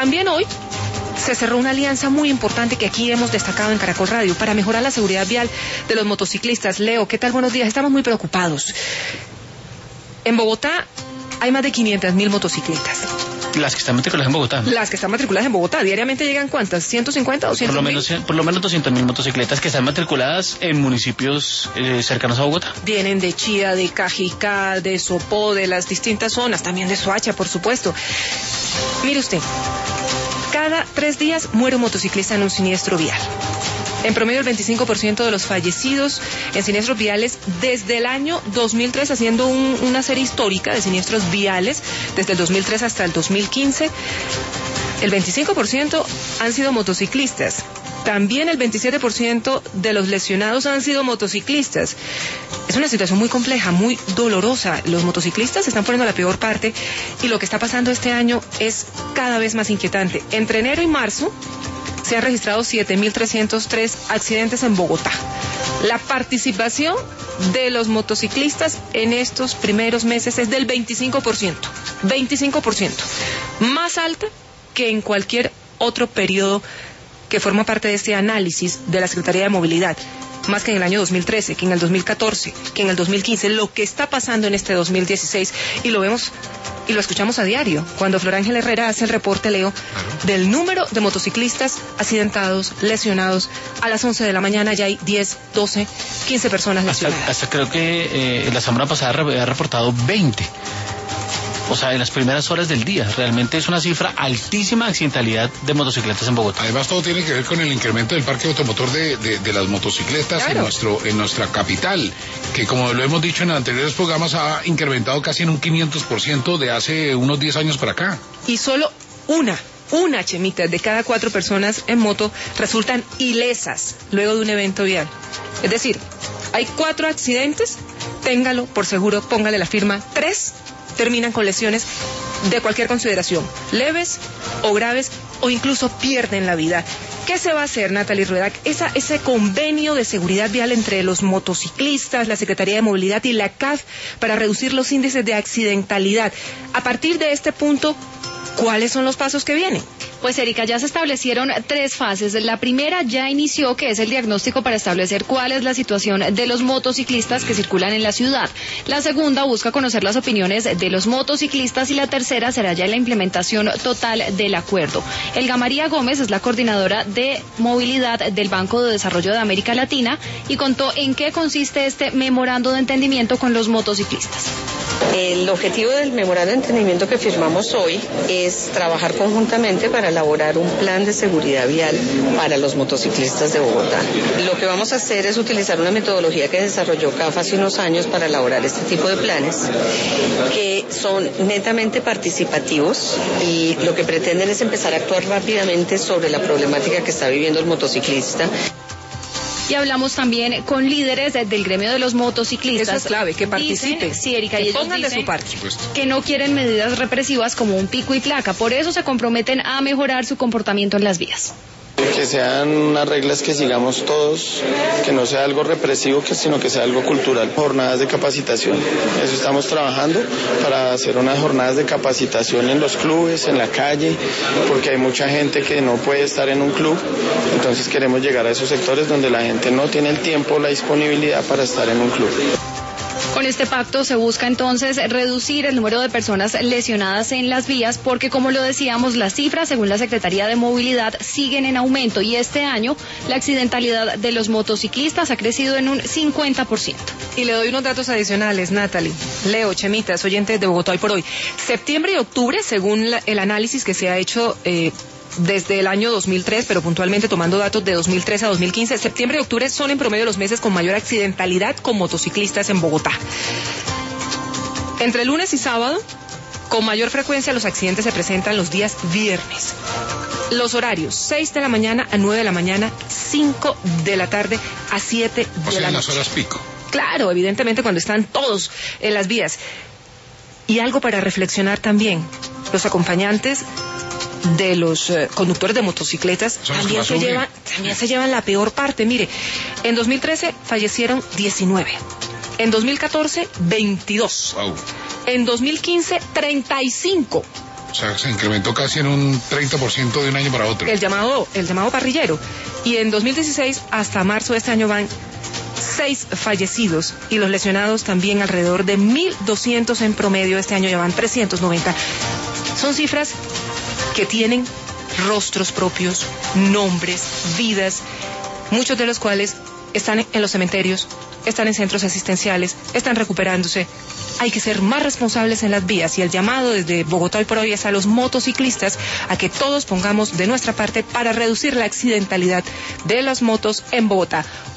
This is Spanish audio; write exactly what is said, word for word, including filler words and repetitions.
También hoy se cerró una alianza muy importante que aquí hemos destacado en Caracol Radio para mejorar la seguridad vial de los motociclistas. Leo, ¿qué tal? Buenos días. Estamos muy preocupados. En Bogotá hay más de quinientas mil motocicletas. Las que están matriculadas en Bogotá. Las que están matriculadas en Bogotá. ¿Diariamente llegan cuántas? ¿ciento cincuenta o doscientas por lo mil? menos Por lo menos doscientas mil motocicletas que están matriculadas en municipios eh, cercanos a Bogotá. Vienen de Chía, de Cajicá, de Sopó, de las distintas zonas, también de Soacha, por supuesto. Mire usted, cada tres días muere un motociclista en un siniestro vial. En promedio, el veinticinco por ciento de los fallecidos en siniestros viales desde el año dos mil tres, haciendo un, una serie histórica de siniestros viales desde el dos mil tres hasta el dos mil quince, el veinticinco por ciento han sido motociclistas. También el veintisiete por ciento de los lesionados han sido motociclistas. Es una situación muy compleja, muy dolorosa. Los motociclistas se están poniendo la peor parte y lo que está pasando este año es cada vez más inquietante. Entre enero y marzo se han registrado siete mil trescientos tres accidentes en Bogotá. La participación de los motociclistas en estos primeros meses es del veinticinco por ciento. veinticinco por ciento. Más alta que en cualquier otro periodo que forma parte de este análisis de la Secretaría de Movilidad. Más que en el año dos mil trece, que en el dos mil catorce, que en el dos mil quince, lo que está pasando en este dos mil dieciséis, y lo vemos y lo escuchamos a diario, cuando Flor Ángel Herrera hace el reporte, Leo, del número de motociclistas accidentados, lesionados. A las once de la mañana ya hay diez, doce, quince personas lesionadas. Hasta, hasta creo que eh, la semana pasada había reportado veinte. O sea, en las primeras horas del día. Realmente es una cifra altísima de accidentalidad de motocicletas en Bogotá. Además, todo tiene que ver con el incremento del parque automotor de, de, de las motocicletas, claro, en nuestro en nuestra capital, que como lo hemos dicho en anteriores programas, ha incrementado casi en un quinientos por ciento de hace unos diez años para acá. Y solo una, una chemita de cada cuatro personas en moto resultan ilesas luego de un evento vial. Es decir, hay cuatro accidentes, téngalo por seguro, póngale la firma, tres terminan con lesiones de cualquier consideración, leves o graves, o incluso pierden la vida. ¿Qué se va a hacer, Natalie Rueda? Esa, ese convenio de seguridad vial entre los motociclistas, la Secretaría de Movilidad y la C A F para reducir los índices de accidentalidad. A partir de este punto, ¿cuáles son los pasos que vienen? Pues, Erika, ya se establecieron tres fases. La primera ya inició, que es el diagnóstico para establecer cuál es la situación de los motociclistas que circulan en la ciudad. La segunda busca conocer las opiniones de los motociclistas y la tercera será ya la implementación total del acuerdo. Elga María Gómez es la coordinadora de movilidad del Banco de Desarrollo de América Latina y contó en qué consiste este memorando de entendimiento con los motociclistas. El objetivo del memorando de entendimiento que firmamos hoy es trabajar conjuntamente para elaborar un plan de seguridad vial para los motociclistas de Bogotá. Lo que vamos a hacer es utilizar una metodología que desarrolló C A F hace unos años para elaborar este tipo de planes, que son netamente participativos y lo que pretenden es empezar a actuar rápidamente sobre la problemática que está viviendo el motociclista. Y hablamos también con líderes del gremio de los motociclistas. Eso es clave, que participen. Dicen, sí, Erika, que y ellos pongan de dicen su parte, que no quieren medidas represivas como un pico y placa. Por eso se comprometen a mejorar su comportamiento en las vías. Que sean unas reglas que sigamos todos, que no sea algo represivo, que, sino que sea algo cultural. Jornadas de capacitación, eso estamos trabajando para hacer unas jornadas de capacitación en los clubes, en la calle, porque hay mucha gente que no puede estar en un club, entonces queremos llegar a esos sectores donde la gente no tiene el tiempo, la disponibilidad para estar en un club. Con este pacto se busca entonces reducir el número de personas lesionadas en las vías porque, como lo decíamos, las cifras, según la Secretaría de Movilidad, siguen en aumento y este año la accidentalidad de los motociclistas ha crecido en un cincuenta por ciento. Y le doy unos datos adicionales, Natalie. Leo, Chemitas, oyentes de Bogotá Hoy por Hoy. Septiembre y octubre, según la, el análisis que se ha hecho eh, desde el año dos mil tres, pero puntualmente tomando datos de dos mil tres a dos mil quince, septiembre y octubre son en promedio los meses con mayor accidentalidad con motociclistas en Bogotá. Entre lunes y sábado, con mayor frecuencia los accidentes se presentan los días viernes. Los horarios, seis de la mañana a nueve de la mañana, cinco de la tarde a siete o de sea, la en noche. las horas pico. Claro, evidentemente cuando están todos en las vías. Y algo para reflexionar también, los acompañantes de los uh, conductores de motocicletas también se, llevan, también se llevan la peor parte. Mire, en dos mil trece fallecieron diecinueve, en dos mil catorce veintidós, wow. En dos mil quince treinta y cinco, O sea, se incrementó casi en un treinta por ciento de un año para otro. El llamado, el llamado parrillero. Y en dos mil dieciséis hasta marzo de este año van seis fallecidos y los lesionados también alrededor de mil doscientos en promedio. Este año ya van trescientos noventa. Son cifras que tienen rostros propios, nombres, vidas, muchos de los cuales están en los cementerios, están en centros asistenciales, están recuperándose. Hay que ser más responsables en las vías y el llamado desde Bogotá hoy por hoy es a los motociclistas a que todos pongamos de nuestra parte para reducir la accidentalidad de las motos en Bogotá.